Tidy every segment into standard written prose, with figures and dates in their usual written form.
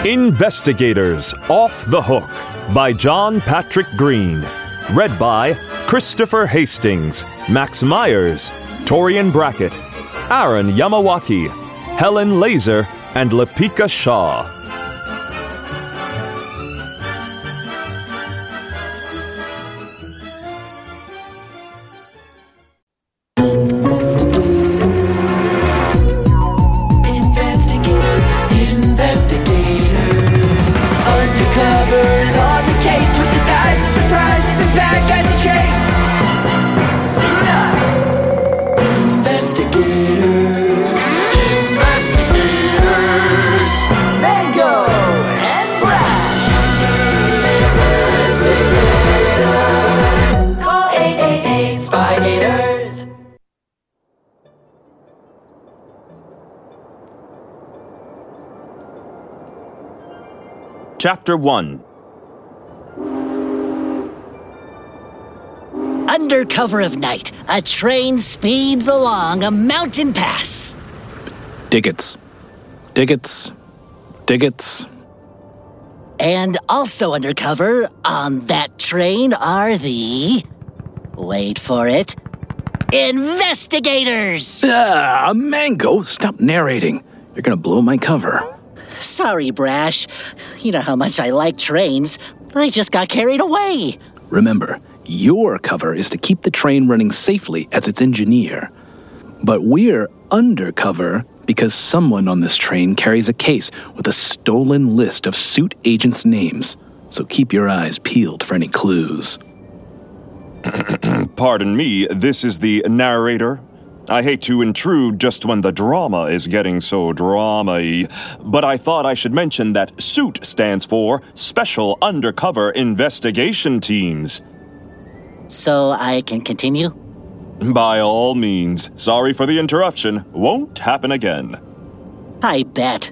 Investigators Off the Hook by John Patrick Green. Read by Christopher Hastings, Max Myers, Torian Brackett, Aaron Yamawaki, Helen Laser, and Lapika Shaw. Chapter 1. Under cover of night, a train speeds along a mountain pass. Diggits. And also under cover on that train are the... wait for it... investigators! Mango, stop narrating. You're gonna blow my cover. Sorry, Brash. You know how much I like trains. I just got carried away. Remember, your cover is to keep the train running safely as its engineer. But we're undercover because someone on this train carries a case with a stolen list of suit agents' names. So keep your eyes peeled for any clues. Pardon me, this is the narrator. I hate to intrude just when the drama is getting so drama-y, but I thought I should mention that SUIT stands for Special Undercover Investigation Teams. So I can continue? By all means. Sorry for the interruption. Won't happen again. I bet.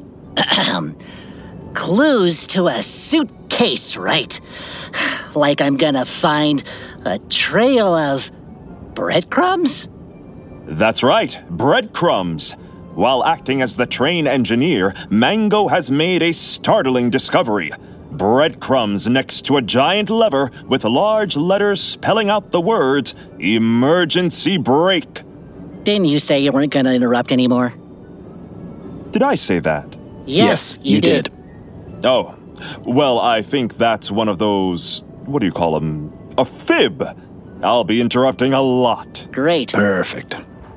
Clues to a suitcase, right? Like I'm gonna find a trail of breadcrumbs? That's right, breadcrumbs. While acting as the train engineer, Mango has made a startling discovery. Breadcrumbs next to a giant lever with large letters spelling out the words, emergency brake. Didn't you say you weren't gonna interrupt anymore? Did I say that? Yes, you did. Oh, well, I think that's one of those, what do you call them? A fib. I'll be interrupting a lot. Great. Perfect.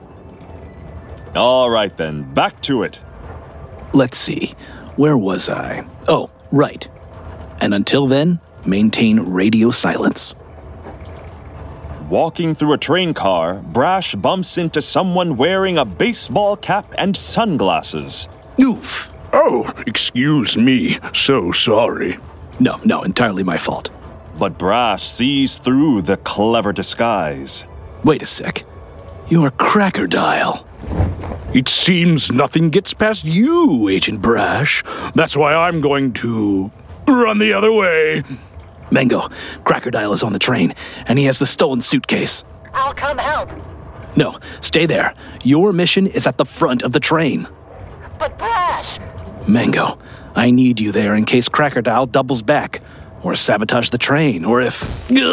All right then, back to it. Let's see. Where was I? Oh, right. And until then, maintain radio silence. Walking through a train car, Brash bumps into someone wearing a baseball cap and sunglasses. Oof. Oh, excuse me. So sorry. No, entirely my fault. But Brash sees through the clever disguise. Wait a sec. You're Crackerdile. It seems nothing gets past you, Agent Brash. That's why I'm going to run the other way. Mango, Crackerdile is on the train, and he has the stolen suitcase. I'll come help. No, stay there. Your mission is at the front of the train. But Brash! Mango, I need you there in case Crackerdile doubles back, or sabotage the train, or if...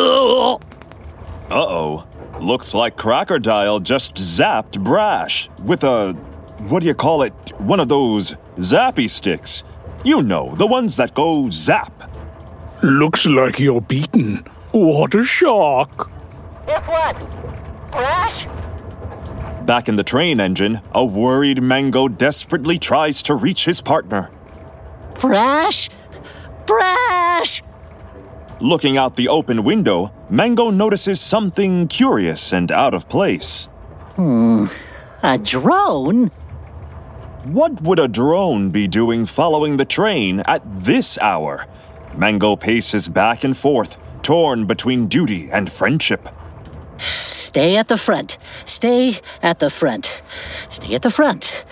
Uh-oh. Looks like Crackerdile just zapped Brash with a... what do you call it? One of those zappy sticks. You know, the ones that go zap. Looks like you're beaten. What a shock. If what? Brash? Back in the train engine, a worried Mango desperately tries to reach his partner. Brash? Brash! Looking out the open window, Mango notices something curious and out of place. A drone? What would a drone be doing following the train at this hour? Mango paces back and forth, torn between duty and friendship. Stay at the front. Stay at the front. Stay at the front.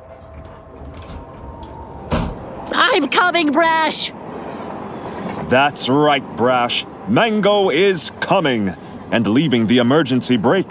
I'm coming, Brash! That's right, Brash. Mango is coming. And leaving the emergency brake